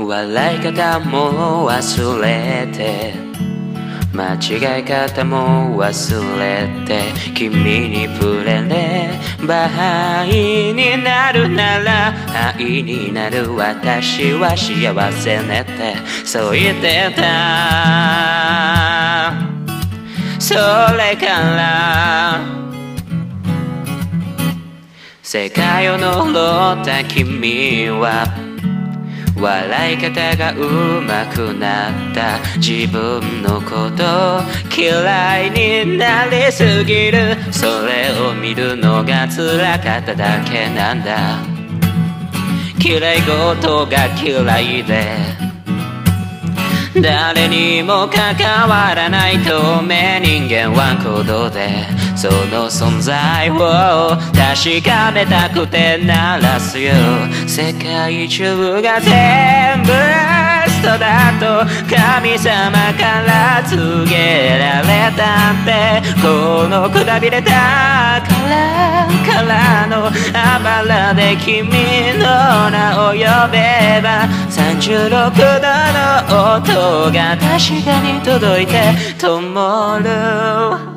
笑い方も忘れて間違い方も忘れて君に触れれば愛になるなら愛になる私は幸せねってそう言ってた。それから世界を呪った君は笑い方が上手くなった。自分のこと嫌いになりすぎる。それを見るのが辛かっただけなんだ。嫌い事が嫌いで誰にも関わらない透明人間は行動でその存在を確かめたくて鳴らすよ。世界中が全部嘘だと神様から告げられたって、このくたびれたからのあばらで君の名を呼べば36度の音が確かに届いて灯る。